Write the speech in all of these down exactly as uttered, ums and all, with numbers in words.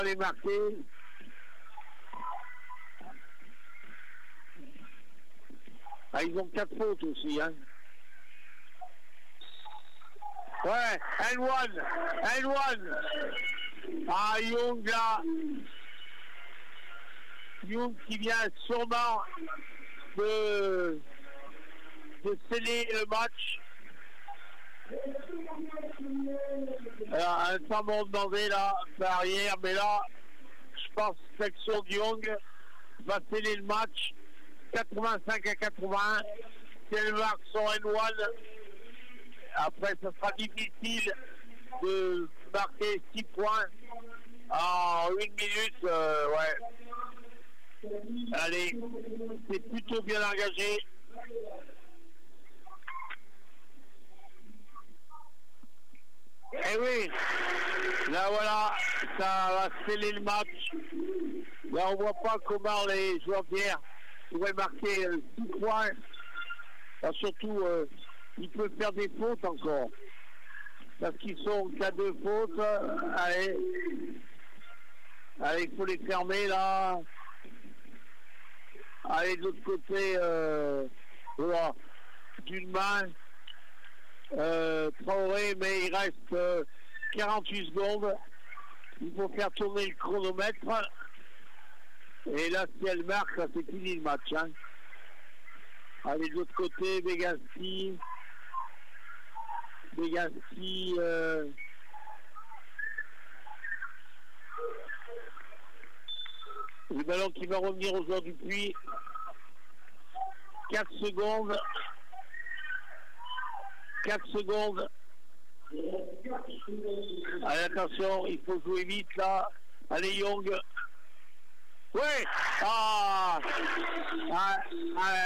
les marquer. Ah, ils ont quatre fautes aussi, hein. Ouais, and one, and one. Ah, Young là. Young qui vient sûrement de, de sceller le match. Alors, un temps m'ont demandé là, par arrière, mais là, je pense que l'action de Young va sceller le match. quatre-vingt-cinq à quatre-vingts. Si elle marque son N un, après, ce sera difficile de marquer six points en une minute. Euh, ouais. Allez, c'est plutôt bien engagé. Eh oui, là voilà, ça va sceller le match. Là, on voit pas comment les joueurs d'hier pourraient marquer euh, six points. Enfin, surtout, euh, ils peuvent faire des fautes encore. Parce qu'ils sont qu'à deux fautes. Allez, allez, il faut les fermer là. Allez, de l'autre côté, euh, voilà, d'une main. Euh, Traoré, mais il reste euh, quarante-huit secondes. Il faut faire tourner le chronomètre. Et là, si elle marque, ça c'est fini le match. Hein. Allez, de l'autre côté, Begassi. Begassi. Euh... Le ballon qui va revenir aux joueurs du Puy. quatre secondes. quatre secondes. Allez, attention, il faut jouer vite là. Allez, Young. Ouais. Ah, ah, ah.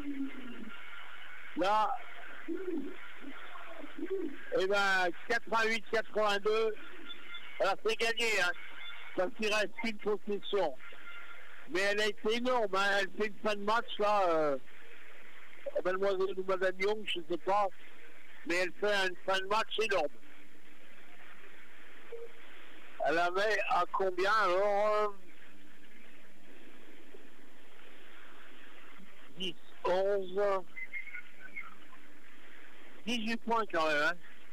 Là. Eh ben, quatre-vingt-huit quatre-vingt-deux. Alors, c'est gagné, hein. Parce qu'il reste une possession. Mais elle a été énorme, hein. Elle fait une fin de match, là. Euh, Mademoiselle ou Madame Young, je ne sais pas. Mais elle fait une fin de match énorme. Elle avait à combien alors euh, dix, onze, dix-huit points quand même. Hein.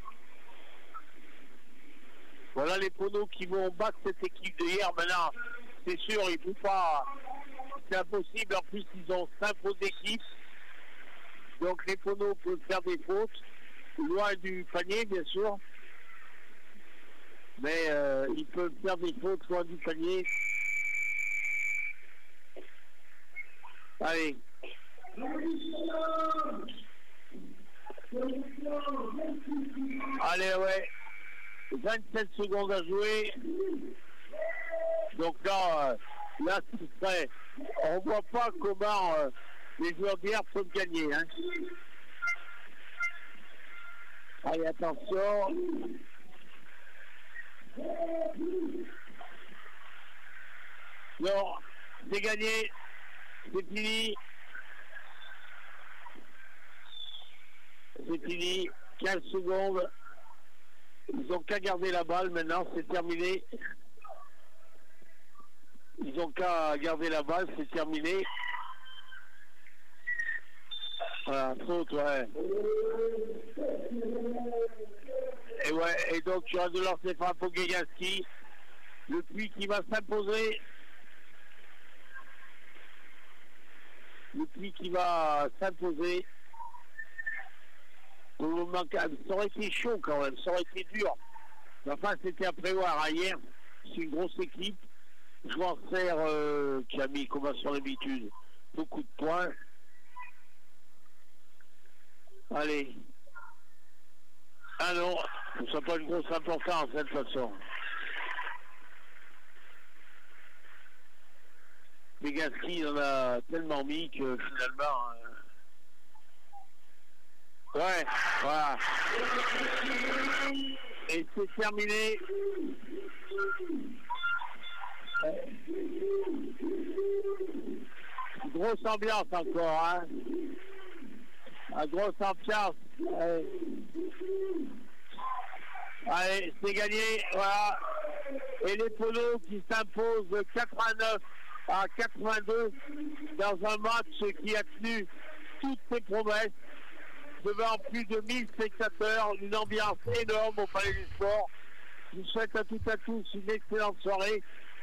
Voilà les Poneaux qui vont battre cette équipe de hier. Maintenant, c'est sûr, il ne faut pas. C'est impossible. En plus, ils ont cinq fautes d'équipe. Donc les Poneaux peuvent faire des fautes. Loin du panier, bien sûr. Mais euh, ils peuvent faire des fautes loin du panier. Allez. Allez, ouais. vingt-sept secondes à jouer. Donc là, euh, là, ce serait... On voit pas comment euh, les joueurs d'hier peuvent gagner. Hein. Allez, attention. Non, c'est gagné. C'est fini. C'est fini. quinze secondes. Ils n'ont qu'à garder la balle maintenant, c'est terminé. Ils n'ont qu'à garder la balle, c'est terminé. Voilà, faute, ouais. Et ouais, et donc tu as de leur Stéphane Poguegaski. Le Puy qui va s'imposer. Le Puy qui va s'imposer. Pour le moment, ça aurait été chaud quand même, ça aurait été dur. Mais enfin, c'était à prévoir. Hier, c'est une grosse équipe. Joueur Serre euh, qui a mis, comme à son habitude, beaucoup de points. Allez. Ah non, ça n'a pas une grosse importance de cette façon. Begassi, il en a tellement mis que finalement... Euh... Ouais, voilà. Et c'est terminé. Grosse ambiance encore, hein. Une grosse ambiance. Allez, Allez c'est gagné, voilà. et les Penaud qui s'imposent quatre-vingt-neuf à quatre-vingt-deux dans un match qui a tenu toutes ses promesses devant plus de mille spectateurs, une ambiance énorme au Palais du Sport. Je vous souhaite à toutes et à tous une excellente soirée